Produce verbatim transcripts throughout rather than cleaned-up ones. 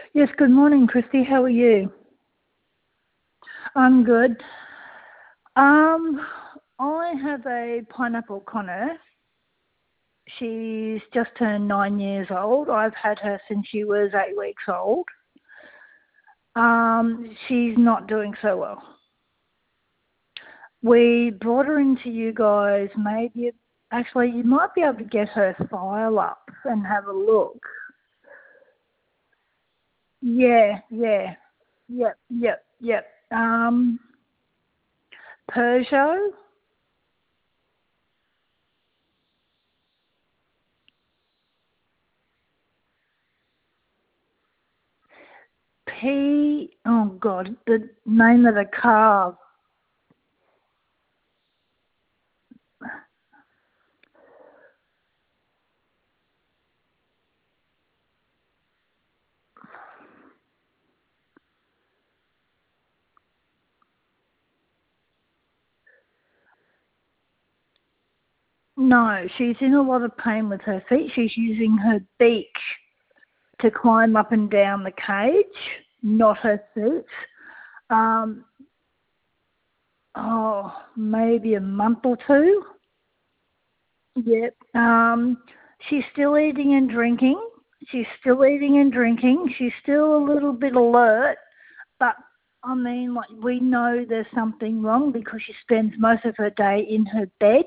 Yes, good morning, Christy. How are you? I'm good. Um, I have a pineapple Connor. She's just turned nine years old. I've had her since she was eight weeks old. Um, she's not doing so well. We brought her into you guys. Maybe, actually, you might be able to get her file up and have a look. Yeah, yeah, yep, yep, yep. Um, Peugeot. P. Oh God, the name of the car. No, she's in a lot of pain with her feet. She's using her beak to climb up and down the cage, not her feet. Um, oh, maybe a month or two. Yep. Um, she's still eating and drinking. She's still eating and drinking. She's still a little bit alert, but I mean, like, we know there's something wrong because she spends most of her day in her bed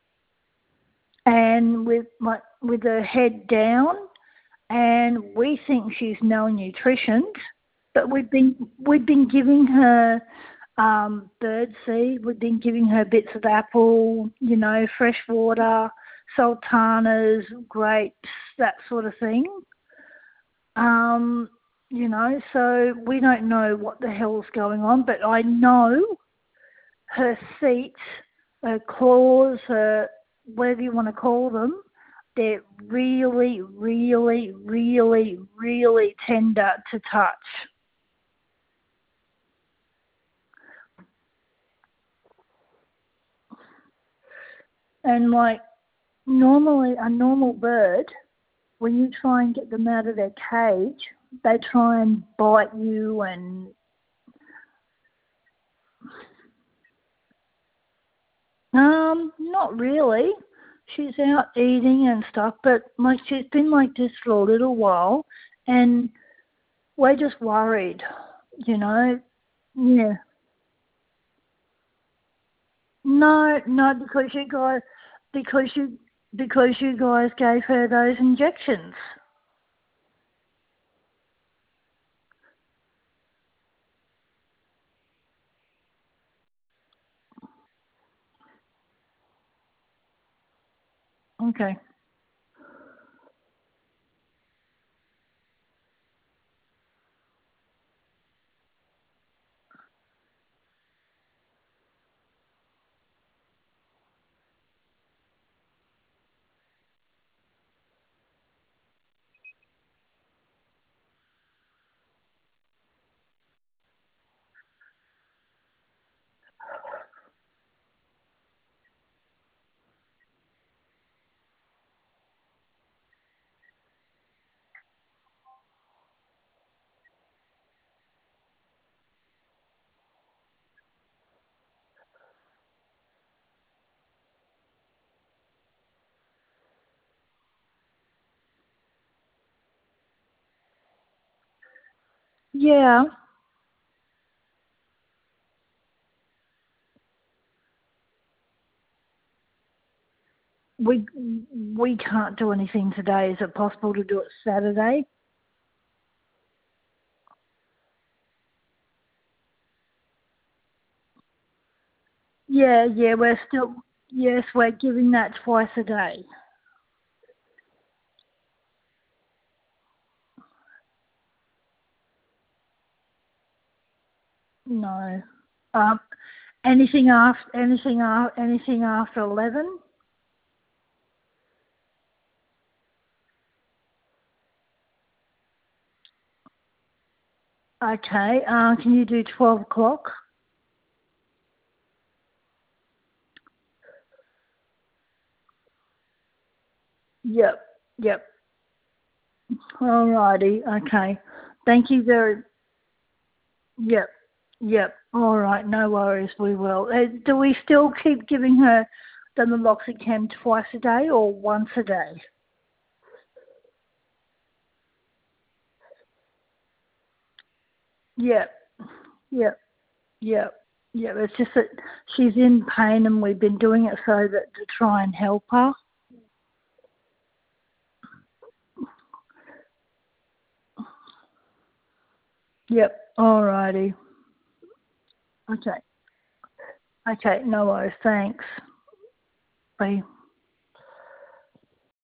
and with like with her head down, and we think she's malnutritioned. But we've been we've been giving her um, bird seed. We've been giving her bits of apple, you know, fresh water, sultanas, grapes, that sort of thing. Um, you know, so we don't know what the hell's going on, but I know her feet, her claws, her whatever you want to call them, they're really, really, really, really tender to touch. And like normally, a normal bird, when you try and get them out of their cage, they try and bite you and um, not really. She's out eating and stuff, but like she's been like this for a little while, and we're just worried, you know. Yeah. No, no, because you guys, because you, because you guys gave her those injections. Okay. Yeah, we we can't do anything today. Is it possible to do it Saturday? Yeah, yeah, we're still, yes, we're giving that twice a day. No. Um, anything after, anything after, anything after eleven? Okay. Uh, can you do twelve o'clock? Yep. Yep. Alrighty. Okay. Thank you very. Yep. Yep. All right. No worries. We will. Uh, do we still keep giving her the meloxicam twice a day or once a day? Yep. Yep. Yep. Yep. It's just that she's in pain, and we've been doing it so that to try and help her. Yep. All righty. Okay. Okay. No worries. Thanks. Bye.